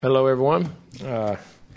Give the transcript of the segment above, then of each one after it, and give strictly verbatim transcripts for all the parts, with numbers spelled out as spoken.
Hello, everyone. Uh,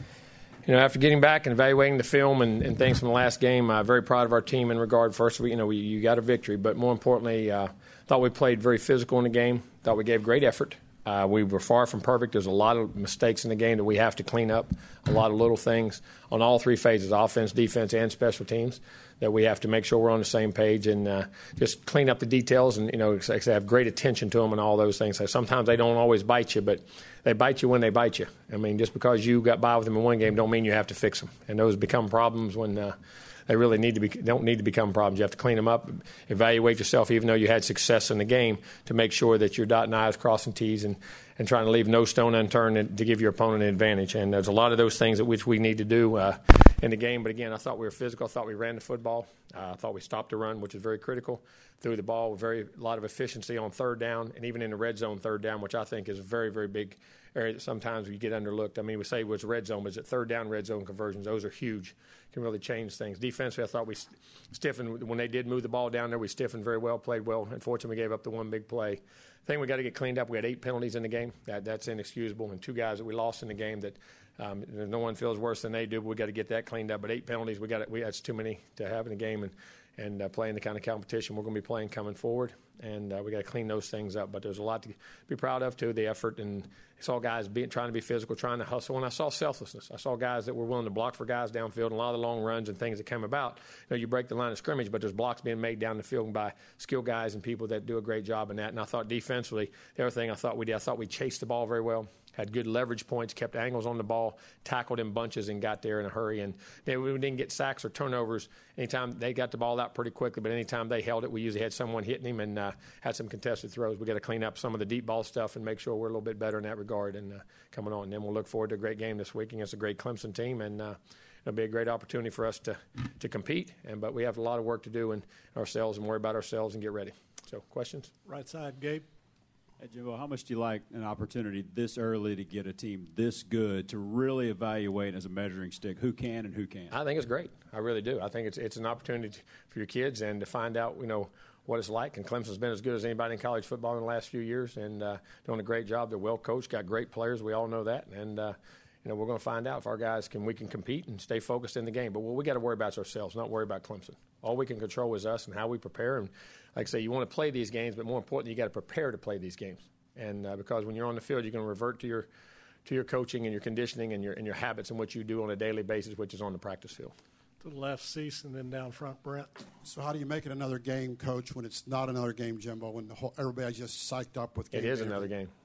you know, after getting back and evaluating the film and, and things from the last game, I'm uh, very proud of our team in regard. First, we, you know, we, you got a victory, but more importantly, uh, thought we played very physical in the game. Thought we gave great effort. Uh, we were far from perfect. There's a lot of mistakes in the game that we have to clean up, a lot of little things on all three phases, offense, defense, and special teams, that we have to make sure we're on the same page and uh, just clean up the details and, you know, have great attention to them and all those things. So sometimes they don't always bite you, but they bite you when they bite you. I mean, just because you got by with them in one game don't mean you have to fix them. And those become problems when uh, they really need to be, don't need to become problems. You have to clean them up, evaluate yourself, even though you had success in the game, to make sure that you're dotting I's, crossing T's, and, and trying to leave no stone unturned to give your opponent an advantage. And there's a lot of those things that which we need to do uh, in the game. But, again, I thought we were physical. I thought we ran the football. Uh, I thought we stopped the run, which is very critical. Threw the ball with very a lot of efficiency on third down and even in the red zone third down, which I think is a very, very big area that sometimes you get underlooked. I mean, we say it was red zone, but it's at third down red zone conversions. Those are huge. Can really change things. Defensively, I thought we stiffened. When they did move the ball down there, we stiffened very well, played well. Unfortunately, we gave up the one big play. I think we got to get cleaned up. We had eight penalties in the game. That, that's inexcusable. And two guys that we lost in the game that um, no one feels worse than they do. But we got to get that cleaned up. But eight penalties, we got it. We that's too many to have in the game. And and uh, playing the kind of competition we're going to be playing coming forward. And uh, we got to clean those things up. But there's a lot to be proud of, too, the effort. And I saw guys being, trying to be physical, trying to hustle. And I saw selflessness. I saw guys that were willing to block for guys downfield, and a lot of the long runs and things that come about. You know, you break the line of scrimmage, but there's blocks being made down the field by skilled guys and people that do a great job in that. And I thought defensively, the other thing I thought we did, I thought we chased the ball very well. Had good leverage points, kept angles on the ball, tackled in bunches, and got there in a hurry. And they, we didn't get sacks or turnovers anytime. They got the ball out pretty quickly, but anytime they held it, we usually had someone hitting him and uh, had some contested throws. We got to clean up some of the deep ball stuff and make sure we're a little bit better in that regard and uh, coming on. And then we'll look forward to a great game this week against a great Clemson team, and uh, it'll be a great opportunity for us to, to compete. And But we have a lot of work to do in ourselves and worry about ourselves and get ready. So, questions? Right side, Gabe. Hey, Jimbo, how much do you like an opportunity this early to get a team this good to really evaluate as a measuring stick who can and who can't? I think it's great. I really do. I think it's it's an opportunity for your kids and to find out, you know, what it's like. And Clemson's been as good as anybody in college football in the last few years and uh, doing a great job. They're well coached, got great players. We all know that. And, uh, you know, we're going to find out if our guys can we can compete and stay focused in the game. But what we got to worry about is ourselves, not worry about Clemson. All we can control is us and how we prepare. And like I say, you want to play these games, but more importantly, you got to prepare to play these games. And uh, because when you're on the field, you're going to revert to your to your coaching and your conditioning and your and your habits and what you do on a daily basis, which is on the practice field. To the left, Cease, and then down front, Brent. So how do you make it another game, Coach, when it's not another game, Jimbo, when the whole, everybody's just psyched up with game It is day? another game.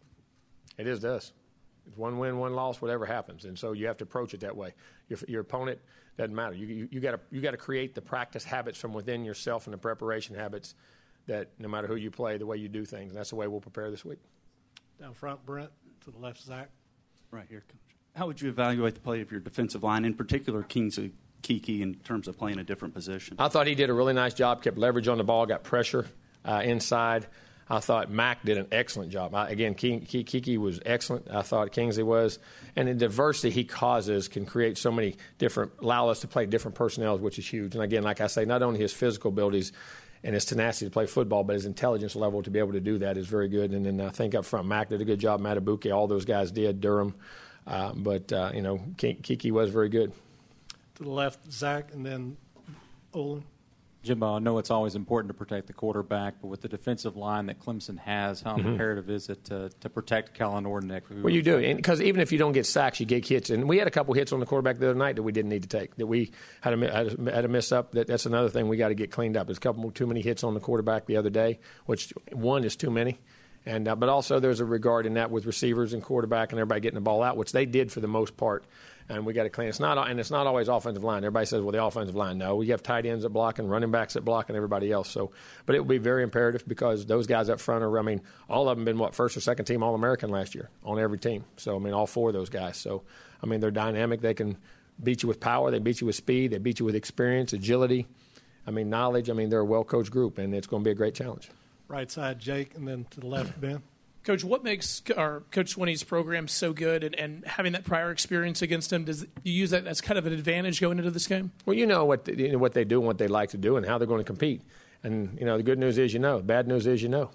It is this. It's one win, one loss, whatever happens. And so you have to approach it that way. Your, your opponent doesn't matter. You you, you got to you got to create the practice habits from within yourself and the preparation habits that no matter who you play, the way you do things. And that's the way we'll prepare this week. Down front, Brent. To the left, Zach. Right here, Coach. How would you evaluate the play of your defensive line, in particular Kingsley Keke, in terms of playing a different position? I thought he did a really nice job, kept leverage on the ball, got pressure uh, inside. I thought Mack did an excellent job. I, again, Keke was excellent. I thought Kingsley was. And the diversity he causes can create so many different, allow us to play different personnel, which is huge. And again, like I say, not only his physical abilities and his tenacity to play football, but his intelligence level to be able to do that is very good. And then I think up front, Mack did a good job. Matabuke, all those guys did. Durham. Uh, but, uh, you know, Keke was very good. To the left, Zach, and then Olin. Jimbo, I know it's always important to protect the quarterback, but with the defensive line that Clemson has, how mm-hmm. imperative is it to, to protect Kellen Ornick? Well, you do, because even if you don't get sacks, you get hits. And we had a couple hits on the quarterback the other night that we didn't need to take, that we had a, had a miss up. That, that's another thing we got to get cleaned up. There's a couple too many hits on the quarterback the other day, which one is too many. And uh, but also there's a regard in that with receivers and quarterback and everybody getting the ball out, which they did for the most part. And we got to clean. It's not, and it's not always offensive line. Everybody says, "Well, the offensive line." No, we have tight ends that block and running backs that block and everybody else. So, but it will be very imperative because those guys up front are. I mean, all of them been what first or second team All-American last year on every team. So I mean, all four of those guys. So I mean, they're dynamic. They can beat you with power. They beat you with speed. They beat you with experience, agility. I mean, knowledge. I mean, they're a well-coached group, and it's going to be a great challenge. Right side, Jake, and then to the left, Ben. Coach, what makes our Coach Swinney's program so good, and, and having that prior experience against him, does you use that as kind of an advantage going into this game? Well, you know what the, you know what they do and what they like to do and how they're going to compete. And, you know, the good news is you know. The bad news is you know.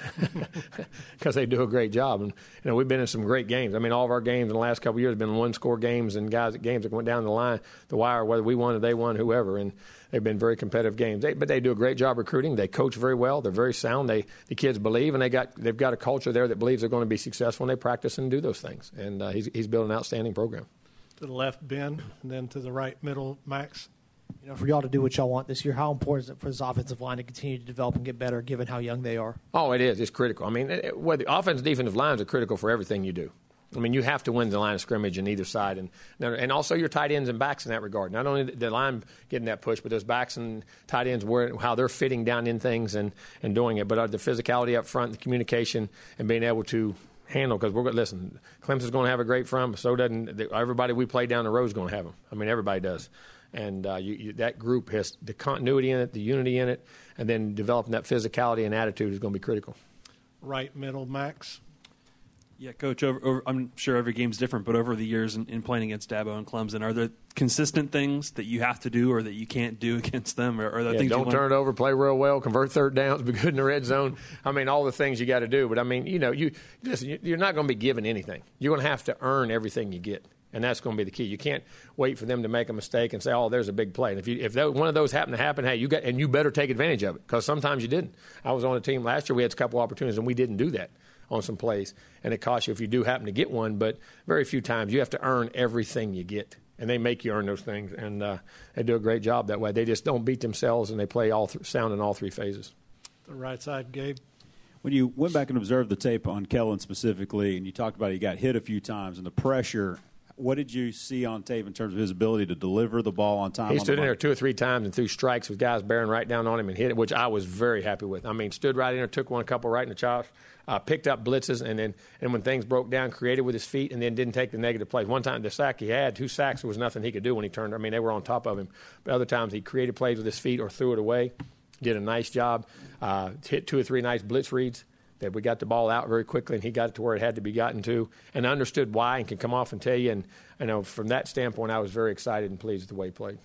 Because they do a great job. And, you know, we've been in some great games. I mean, all of our games in the last couple of years have been one-score games and guys games that went down the line, the wire, whether we won or they won, whoever. And they've been very competitive games. They, but they do a great job recruiting. They coach very well. They're very sound. They the kids believe, and they got they've got a culture there that believes they're going to be successful, and they practice and do those things. And uh, he's he's built an outstanding program. To the left, Ben, and then to the right, middle, Max. You know, for y'all to do what y'all want this year, how important is it for this offensive line to continue to develop and get better, given how young they are? Oh, it is. It's critical. I mean, it, whether offensive and defensive lines are critical for everything you do. I mean, you have to win the line of scrimmage on either side, and and also your tight ends and backs in that regard. Not only the line getting that push, but those backs and tight ends, where how they're fitting down in things and, and doing it. But the physicality up front, the communication, and being able to handle, because we're going to listen. Clemson's going to have a great front, but so doesn't everybody we play down the road is going to have them. I mean, everybody does. And uh, you, you, that group has the continuity in it, the unity in it, and then developing that physicality and attitude is going to be critical. Right, middle, Max. Yeah, Coach, over, over, I'm sure every game's different, but over the years in, in playing against Dabo and Clemson, are there consistent things that you have to do or that you can't do against them? Or, or the yeah, things don't you turn it over, play real well, convert third downs, be good in the red zone. I mean, all the things you got to do. But, I mean, you know, you listen, you're not going to be given anything. You're going to have to earn everything you get. And that's going to be the key. You can't wait for them to make a mistake and say, "Oh, there's a big play." And if you if that, one of those happen to happen, hey, you got and you better take advantage of it, because sometimes you didn't. I was on a team last year. We had a couple opportunities and we didn't do that on some plays, and it costs you if you do happen to get one. But very few times you have to earn everything you get, and they make you earn those things. And uh, they do a great job that way. They just don't beat themselves, and they play all th- sound in all three phases. The right side, Gabe. When you went back and observed the tape on Kellen specifically, and you talked about he got hit a few times and the pressure. What did you see on tape in terms of his ability to deliver the ball on time? He on stood the in there two or three times and threw strikes with guys bearing right down on him and hit it, which I was very happy with. I mean, stood right in there, took one, a couple right in the chops, uh, picked up blitzes, and then and when things broke down, created with his feet, and then didn't take the negative plays. One time, the sack he had, two sacks, there was nothing he could do when he turned. I mean, they were on top of him. But other times, he created plays with his feet or threw it away. Did a nice job. Uh, hit two or three nice blitz reads. That we got the ball out very quickly, and he got it to where it had to be gotten to, and understood why, and can come off and tell you. And you know, from that standpoint, I was very excited and pleased with the way he played.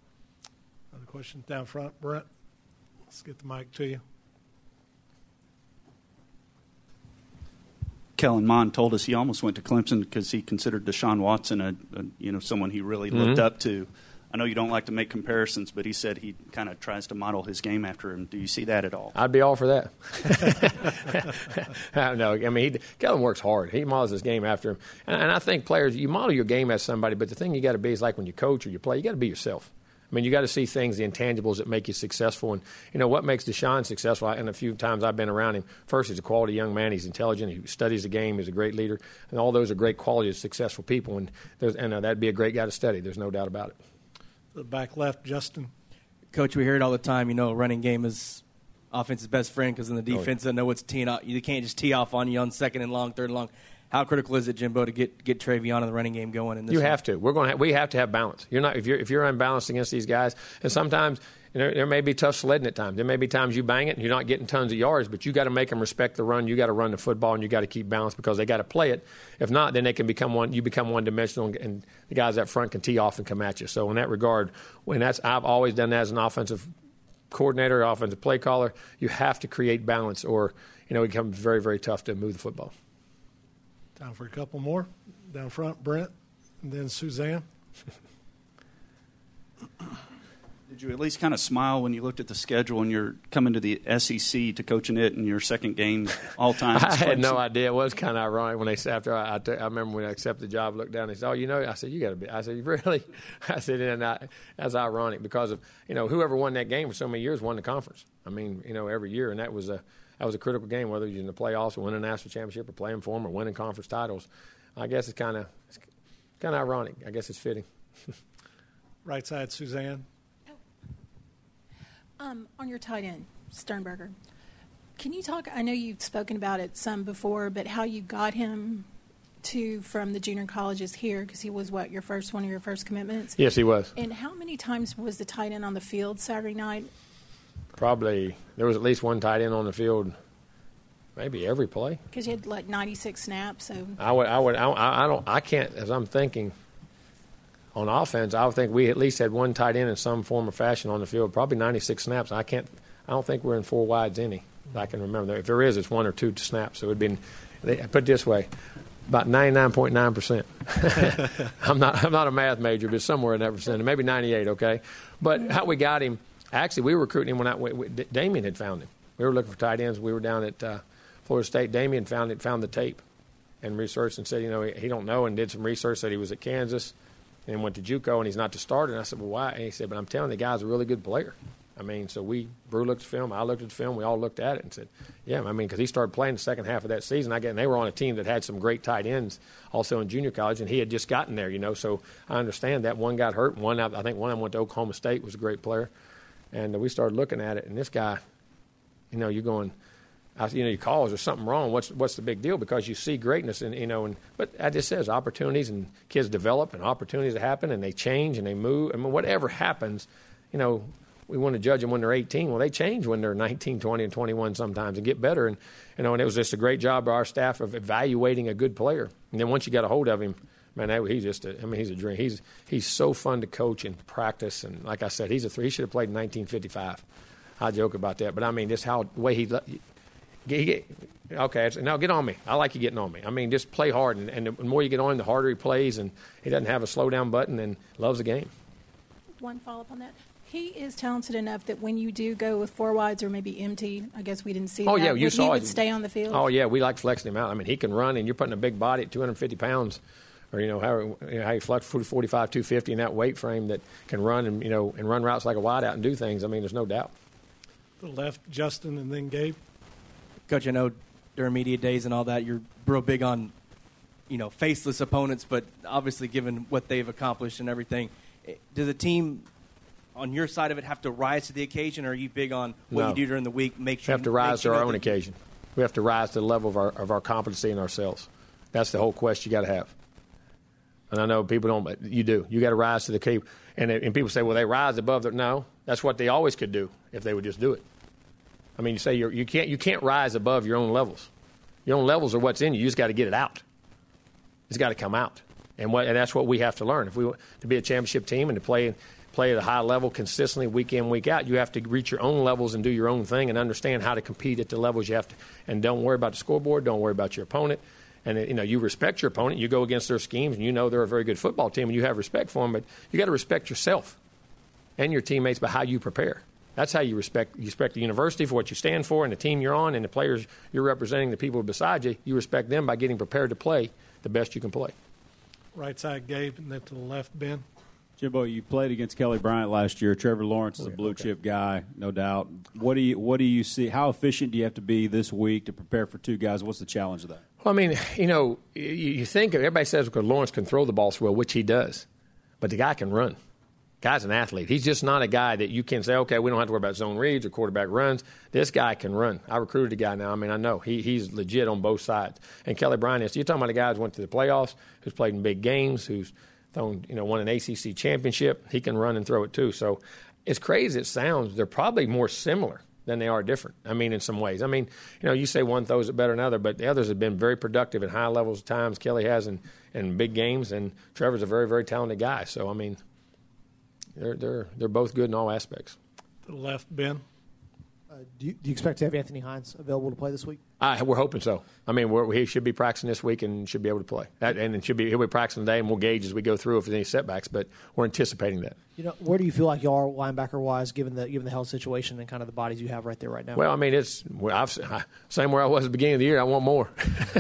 Other questions down front, Brent. Let's get the mic to you. Kellen Mond told us he almost went to Clemson because he considered Deshaun Watson a, a you know someone he really mm-hmm. looked up to. I know you don't like to make comparisons, but he said he kind of tries to model his game after him. Do you see that at all? I'd be all for that. I don't know. I mean, he, Kellen works hard. He models his game after him. And, and I think players, you model your game as somebody, but the thing you got to be is like when you coach or you play, you got to be yourself. I mean, you got to see things, the intangibles that make you successful. And, you know, what makes Deshaun successful, and a few times I've been around him, first, he's a quality young man. He's intelligent. He studies the game. He's a great leader. And all those are great qualities of successful people. And, there's, and uh, that'd be a great guy to study. There's no doubt about it. The back left, Justin. Coach, we hear it all the time. You know, running game is offense's best friend because in the defense, oh, yeah. they know what's teeing off. You can't just tee off on you on second and long, third and long. How critical is it, Jimbo, to get get Travion in the running game going? In this you one? have to. We're going. To, we have to have balance. You're not if you're if you're unbalanced against these guys, and sometimes you know, there may be tough sledding at times. There may be times you bang it and you're not getting tons of yards, but you got to make them respect the run. You got to run the football, and you got to keep balance because they got to play it. If not, then they can become one. You become one dimensional, and the guys up front can tee off and come at you. So in that regard, when that's I've always done that as an offensive coordinator, offensive play caller. You have to create balance, or you know it becomes very very tough to move the football. Time for a couple more. Down front, Brent, and then Suzanne. Did you at least kind of smile when you looked at the schedule and you're coming to the S E C to coaching it in your second game all time? I had no idea. It was kind of ironic when they said after I, I, t- I remember when I accepted the job, looked down, and they said, "Oh, you know," I said, "You got to be." I said, "Really?" I said, and I, that's ironic because of you know whoever won that game for so many years won the conference. I mean, you know, every year, and that was a that was a critical game, whether you're in the playoffs or winning a national championship or playing for them or winning conference titles. I guess it's kind of it's kind of ironic. I guess it's fitting. Right side, Suzanne. Um, on your tight end, Sternberger, can you talk, I know you've spoken about it some before, but how you got him to from the junior colleges here, because he was, what, your first one of your first commitments? Yes, he was. And how many times was the tight end on the field Saturday night? Probably, there was at least one tight end on the field maybe every play. Because you had like ninety-six snaps. So I would, I would, I, I don't, I can't, as I'm thinking, on offense, I would think we at least had one tight end in some form or fashion on the field, probably ninety-six snaps. I can't I don't think we're in four wides any. I can remember. If there is, it's one or two to snap. So it'd been, they, put it this way, about ninety-nine point nine percent. I'm not I'm not a math major, but somewhere in that percent, maybe ninety-eight, okay? But how we got him, actually, we were recruiting him when I, we, we, Damien had found him. We were looking for tight ends. We were down at uh, Florida State. Damien found it, found the tape and researched and said, you know, he, he don't know, and did some research, said he was at Kansas and went to JUCO, and he's not the starter. And I said, well, why? And he said, but I'm telling you, the guy's a really good player. I mean, so we, Brew looked at the film, I looked at the film, we all looked at it and said, yeah, I mean, because he started playing the second half of that season. I get, and they were on a team that had some great tight ends also in junior college, and he had just gotten there, you know. So I understand that. One got hurt, one, I think one of them went to Oklahoma State, was a great player. And we started looking at it, and this guy, you know, you're going, I, you know, you call, is there something wrong? What's what's the big deal? Because you see greatness, and you know, and but I just says opportunities, and kids develop, and opportunities happen, and they change, and they move. I mean, whatever happens, you know, we want to judge them when they're eighteen. Well, they change when they're nineteen, twenty, and twenty-one sometimes and get better. And, you know, and it was just a great job by our staff of evaluating a good player. And then once you got a hold of him, man, he's just a, I mean, he's a dream. He's he's so fun to coach and practice. And like I said, he's a three. He should have played in nineteen fifty-five. I joke about that. But, I mean, just how the way he, he, he okay, now get on me. I like you getting on me. I mean, just play hard. And, and the more you get on him, the harder he plays. And he doesn't have a slow-down button and loves the game. One follow-up on that. He is talented enough that when you do go with four wides or maybe empty, I guess we didn't see oh, that. Yeah, you would, saw he it. would stay on the field? Oh, yeah, we like flexing him out. I mean, he can run, and you're putting a big body at two hundred fifty pounds, or, you know, how, you know, how you flex forty-five, two fifty in that weight frame that can run and, you know, and run routes like a wideout and do things. I mean, there's no doubt. The left, Justin, and then Gabe. Coach, I know during media days and all that, you're real big on, you know, faceless opponents, but obviously given what they've accomplished and everything, does a team on your side of it have to rise to the occasion, or are you big on what No. you do during the week? Make sure We have to rise to our own occasion. We have to rise to the level of our of our competency in ourselves. That's the whole quest you got to have. And I know people don't, but you do. You got to rise to the cape. And, and people say, well, they rise above the. No, that's what they always could do if they would just do it. I mean, you say you're, you can't you can't rise above your own levels. Your own levels are what's in you. You just got to get it out. It's got to come out, and what and that's what we have to learn. If we want to be a championship team and to play play at a high level consistently week in, week out, you have to reach your own levels and do your own thing and understand how to compete at the levels you have to. And don't worry about the scoreboard. Don't worry about your opponent. And, you know, you respect your opponent. You go against their schemes, and you know they're a very good football team, and you have respect for them. But you got to respect yourself and your teammates by how you prepare. That's how you respect you respect the university for what you stand for and the team you're on and the players you're representing, the people beside you. You respect them by getting prepared to play the best you can play. Right side, Gabe, and then to the left, Ben. Jimbo, you played against Kelly Bryant last year. Trevor Lawrence is a blue chip guy, no doubt. What do you what do you see? How efficient do you have to be this week to prepare for two guys? What's the challenge of that? Well, I mean, you know, you, you think everybody says because Lawrence can throw the ball so well, which he does, but the guy can run. Guy's an athlete. He's just not a guy that you can say, okay, we don't have to worry about zone reads or quarterback runs. This guy can run. I recruited a guy now. I mean, I know. He, he's legit on both sides. And Kelly Bryant is. You're talking about a guy who went to the playoffs, who's played in big games, who's thrown, you know, won an A C C championship. He can run and throw it too. So as crazy as it sounds, they're probably more similar than they are different. I mean, in some ways. I mean, you know, you say one throws it better than another, but the others have been very productive at high levels of times. Kelly has in, in big games, and Trevor's a very, very talented guy. So, I mean, They're they're they're both good in all aspects. To the left, Ben. Uh, do, you, do you expect to have Anthony Hines available to play this week? I, we're hoping so. I mean, we're, he should be practicing this week and should be able to play. That, and it should be he'll be practicing today, and we'll gauge as we go through if there's any setbacks. But we're anticipating that. You know, where do you feel like you are linebacker wise, given the given the health situation and kind of the bodies you have right there right now? Well, I mean, it's well, I've, I, same where I was at the beginning of the year. I want more.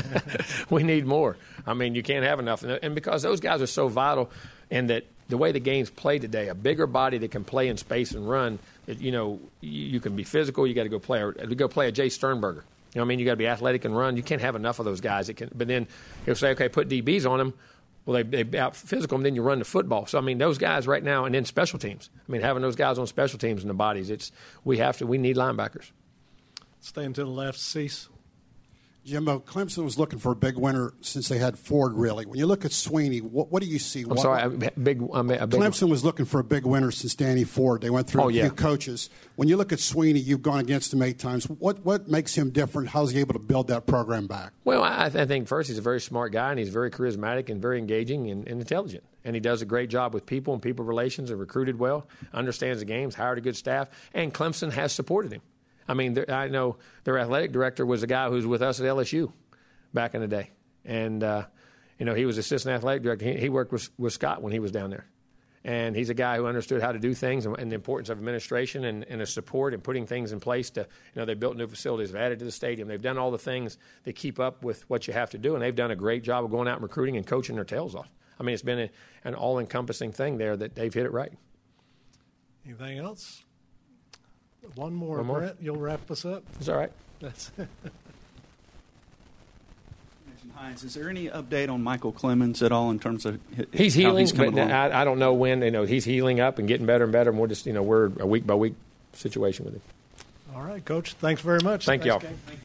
We need more. I mean, you can't have enough, and because those guys are so vital, and that. The way the game's played today, a bigger body that can play in space and run, it, you know, you, you can be physical. You got to go play. Or, go play a Jay Sternberger. You know what I mean? You got to be athletic and run. You can't have enough of those guys. That can. But then you'll say, okay, put D Bs on them. Well, they they out physical them. Then you run the football. So I mean, those guys right now, and then special teams. I mean, having those guys on special teams in the bodies, it's we have to. We need linebackers. Staying to the left, Cease. Jimbo, Clemson was looking for a big winner since they had Ford, really. When you look at Sweeney, what, what do you see? I'm what, sorry, a big, a big. Clemson was looking for a big winner since Danny Ford. They went through oh, a few yeah. coaches. When you look at Sweeney, you've gone against him eight times. What what makes him different? How's he able to build that program back? Well, I, I think first he's a very smart guy, and he's very charismatic and very engaging and, and intelligent. And he does a great job with people and people relations and recruited well, understands the games, hired a good staff, and Clemson has supported him. I mean, I know their athletic director was a guy who was with us at L S U back in the day. And, uh, you know, he was assistant athletic director. He, he worked with, with Scott when he was down there. And he's a guy who understood how to do things and, and the importance of administration and, and the support and putting things in place to, you know, they built new facilities, they've added to the stadium. They've done all the things that keep up with what you have to do. And they've done a great job of going out and recruiting and coaching their tails off. I mean, it's been a, an all-encompassing thing there that they've hit it right. Anything else? One more, One more. Brent. You'll wrap us up. It's all right. That's Hines, is there any update on Michael Clemens at all in terms of h- he's how healing, he's coming but along? I, I don't know when. You know, he's healing up and getting better and better. And we're just, you know, we're a week by week situation with him. all right, Coach. Thanks very much. Thank Nice y'all. game.